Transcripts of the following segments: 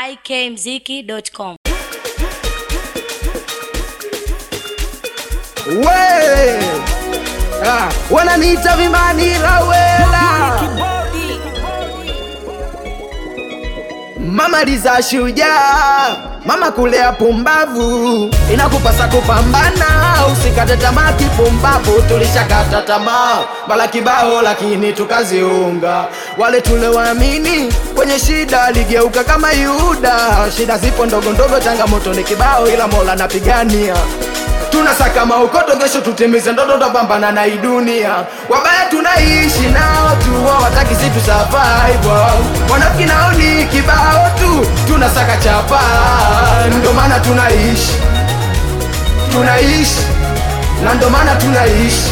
ikmziki.com. Wananiita Vimani Rawela, mama liza shujaa, mama kulea pumbavu, inakupasa kupambana, usikate tamaa kipumbavu. Tulishakata tamaa mara kibao, lakini tukaziunga. Wale tuliwaamini kwenye shida ligeuka kama Yuda. Shida zipo ndogo ndogo, changamoto ni kibao, ila Mola napigania. Tunasaka maukoto, kesho tutimize ndoto, tupambana na hii dunia. Wabaya tunaishi nao tu, wataki si tu survive. Wanafiki nao ni kibao tu, tunasaka chapa. Ndo maana tunaishi na ndo maana tunaishi.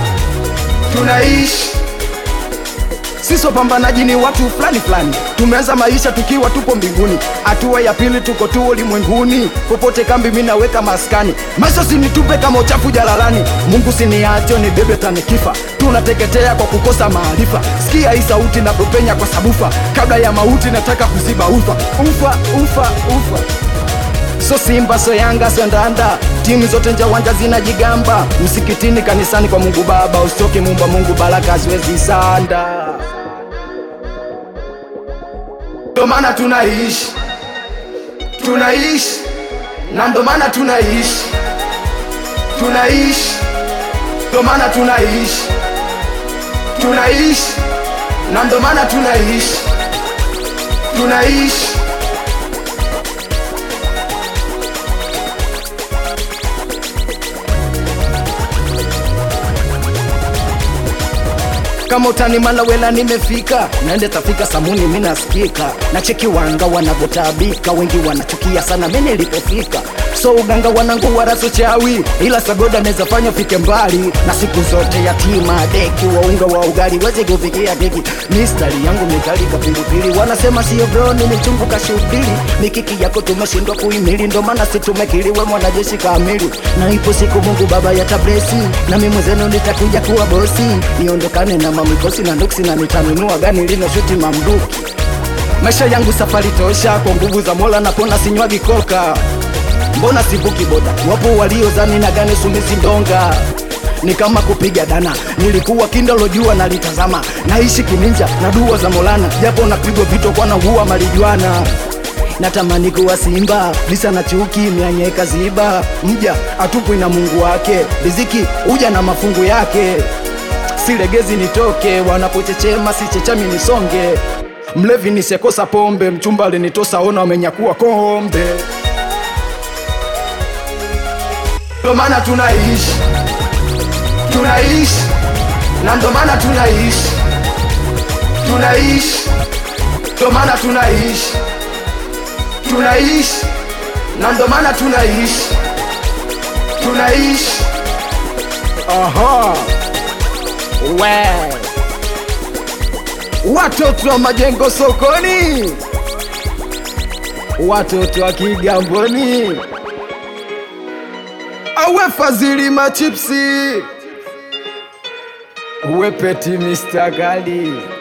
Sisi wapambanaji ni watu fulani fulani, tumeanza maisha tukiwa tupo mbinguni. Hatua ya pili tuko tu ulimwenguni, popote kambi mimi naweka maskani. Maisha sinitupe kama uchafu jalalani, Mungu siniache ni bebe tanikifa. Tunateketea kwa kukosa maarifa, sikia hii sauti na propenya kwa sabufa. Kabla ya mauti nataka kuziba ufa. So Simba, so Yanga, so Ndanda, timu zote nje uwanja zinajigamba. Msikitini, kanisani, kwa Mungu Baba, usitoke Muumba Mungu, baraka ziwezi sanda. Ndo maana tunaishi na ndo maana tunaishi. Ndo maana tunaishi na ndo maana tunaishi. Kama utani mala wela nimefika, naende tafika samuni mina sikika. Na cheki wanga wanavotabika, wengi wanachukia sana mimi nilipofika. So uganga wanangu waraso chawi, ila sagoda neza fanya fike mbali. Na siku zote yatima deki, waunga wa ugali weze kufikia deki. Mistari yangu mikali kapilipili, wanasema siyo bro ni mchungu kashubili. Mikiki yako tumeshindwa kuimili, ndo maana si tumekili we mwanajeshi kamili. Na ipo siku Mungu Baba yatablesi, na mimi zenu nitakuja kuwa bosi. Niondokane na mamikosi na nuksi, na nitanunua gani lino shuti mamduki. Maisha yangu safari tosha, kwa nguvu za Mola napona sinywagi koka. Mbona sivuki boda, wapo waliozani na gani sumizi ndonga. Ni kama kupiga dana, nilikuwa kindolo jua nalitazama. Naishi kininja na dua za Molana, japo napigwa vito kwa naua marijuana. Natamani kuwa Simba, lisa na chuki mianyeka ziba. Mja atupwi na Mungu wake, riziki uja na mafungu yake. Silegezi nitoke, wanapochechema sichechami nisonge. Mlevi nisekosa pombe, mchumba alinitosa ona wamenyakuwa kombe. Ndo maana tunaishi na ndo maana tunaishi. Ndo maana tunaishi na ndo maana tunaishi. Aha. Watoto wa majengo sokoni, watoto wa Kigamboni, awe Fazili machipsi, uwe Peti Mr. Gali.